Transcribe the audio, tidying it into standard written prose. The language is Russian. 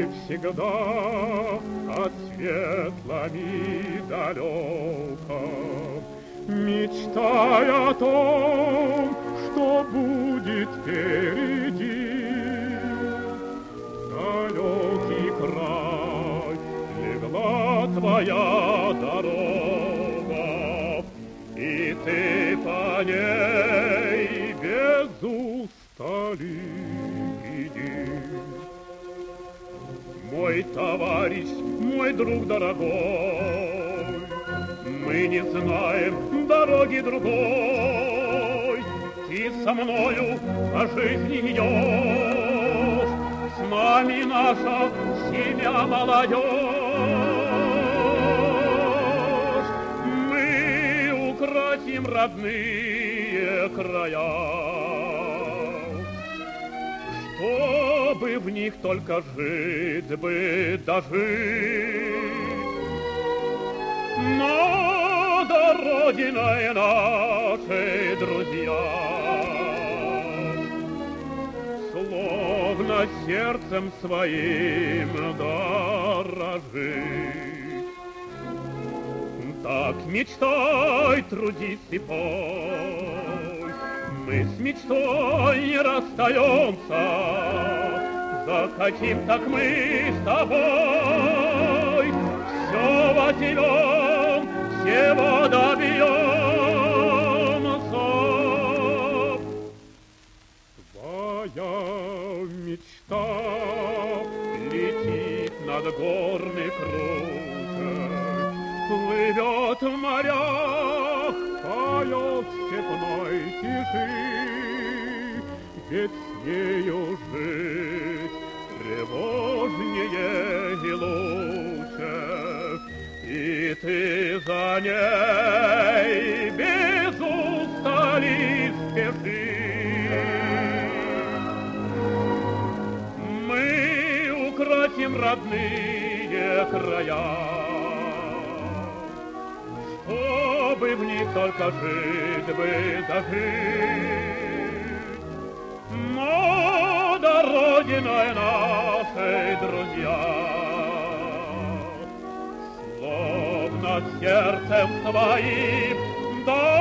всегда от светлыми далеко, мечтая о том, что будет впереди. Далекий край легла твоя дорога, и ты по ней без устали иди. Мой товарищ, мой друг дорогой, мы не знаем дороги другой. Ты со мною по жизни идешь, с нами наша семья молодежь. Мы укротим родные края, чтобы в них только жить бы дожить. Над родиной нашей, друзья, словно сердцем своим дорожить. Так мечтай, трудись и пой, мы с мечтой не расстаемся. Захотим, так мы с тобой все возьмем, всего добьемся. Твоя мечта летит над горной кручей, плывет в морях, поет в степной тиши, ведь с нею жить тревожнее и лучше, и ты за ней без устали спеши. Мы укротим родные края, чтобы в них только жить бы дожить. Над родиной нашей, друзья, словно сердцем своим